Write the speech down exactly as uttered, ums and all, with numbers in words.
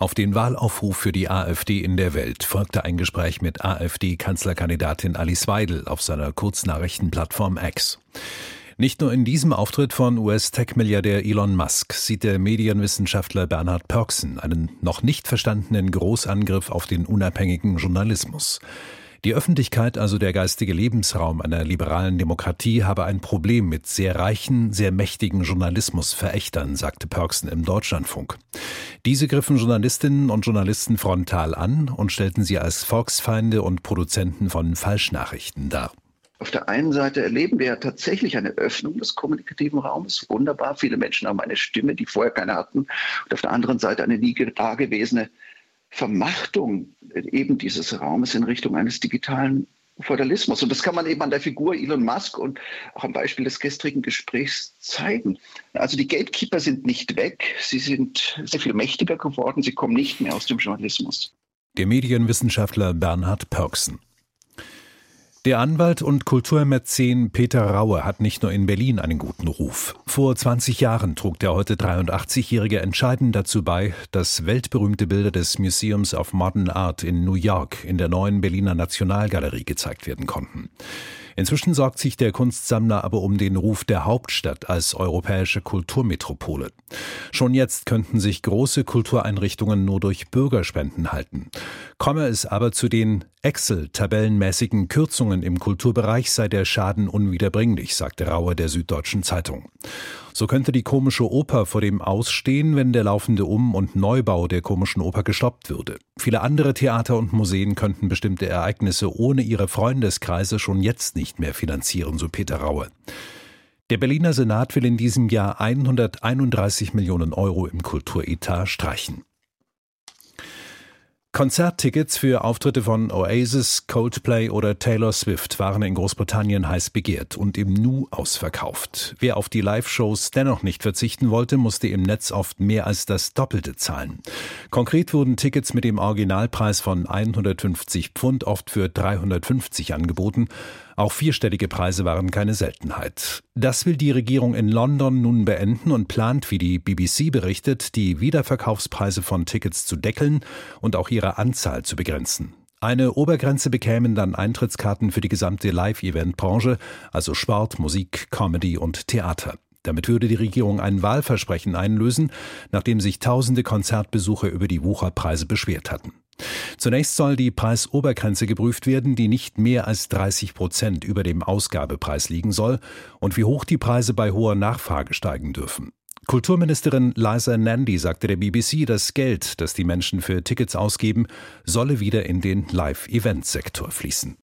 Auf den Wahlaufruf für die AfD in der Welt folgte ein Gespräch mit AfD-Kanzlerkandidatin Alice Weidel auf seiner Kurznachrichtenplattform X. Nicht nur in diesem Auftritt von U S-Tech-Milliardär Elon Musk sieht der Medienwissenschaftler Bernhard Pörksen einen noch nicht verstandenen Großangriff auf den unabhängigen Journalismus. Die Öffentlichkeit, also der geistige Lebensraum einer liberalen Demokratie, habe ein Problem mit sehr reichen, sehr mächtigen Journalismusverächtern, sagte Pörksen im Deutschlandfunk. Diese griffen Journalistinnen und Journalisten frontal an und stellten sie als Volksfeinde und Produzenten von Falschnachrichten dar. Auf der einen Seite erleben wir ja tatsächlich eine Öffnung des kommunikativen Raumes. Wunderbar, viele Menschen haben eine Stimme, die vorher keine hatten. Und auf der anderen Seite eine nie dagewesene Vermachtung eben dieses Raumes in Richtung eines digitalen Feudalismus. Und das kann man eben an der Figur Elon Musk und auch am Beispiel des gestrigen Gesprächs zeigen. Also die Gatekeeper sind nicht weg, sie sind sehr viel mächtiger geworden, sie kommen nicht mehr aus dem Journalismus. Der Medienwissenschaftler Bernhard Pörksen. Der Anwalt und Kulturmäzen Peter Raue hat nicht nur in Berlin einen guten Ruf. Vor zwanzig Jahren trug der heute dreiundachtzigjährige entscheidend dazu bei, dass weltberühmte Bilder des Museums of Modern Art in New York in der neuen Berliner Nationalgalerie gezeigt werden konnten. Inzwischen sorgt sich der Kunstsammler aber um den Ruf der Hauptstadt als europäische Kulturmetropole. Schon jetzt könnten sich große Kultureinrichtungen nur durch Bürgerspenden halten. Komme es aber zu den Excel-tabellenmäßigen Kürzungen im Kulturbereich, sei der Schaden unwiederbringlich, sagte Raue der Süddeutschen Zeitung. So könnte die Komische Oper vor dem Ausstehen, wenn der laufende Um- und Neubau der Komischen Oper gestoppt würde. Viele andere Theater und Museen könnten bestimmte Ereignisse ohne ihre Freundeskreise schon jetzt nicht mehr finanzieren, so Peter Raue. Der Berliner Senat will in diesem Jahr hunderteinunddreißig Millionen Euro im Kulturetat streichen. Konzerttickets für Auftritte von Oasis, Coldplay oder Taylor Swift waren in Großbritannien heiß begehrt und im Nu ausverkauft. Wer auf die Live-Shows dennoch nicht verzichten wollte, musste im Netz oft mehr als das Doppelte zahlen. Konkret wurden Tickets mit dem Originalpreis von hundertfünfzig Pfund oft für dreihundertfünfzig angeboten. Auch vierstellige Preise waren keine Seltenheit. Das will die Regierung in London nun beenden und plant, wie die B B C berichtet, die Wiederverkaufspreise von Tickets zu deckeln und auch ihre Anzahl zu begrenzen. Eine Obergrenze bekämen dann Eintrittskarten für die gesamte Live-Event-Branche, also Sport, Musik, Comedy und Theater. Damit würde die Regierung ein Wahlversprechen einlösen, nachdem sich tausende Konzertbesucher über die Wucherpreise beschwert hatten. Zunächst soll die Preisobergrenze geprüft werden, die nicht mehr als dreißig Prozent über dem Ausgabepreis liegen soll und wie hoch die Preise bei hoher Nachfrage steigen dürfen. Kulturministerin Liza Nandy sagte der B B C, das Geld, das die Menschen für Tickets ausgeben, solle wieder in den Live-Event-Sektor fließen.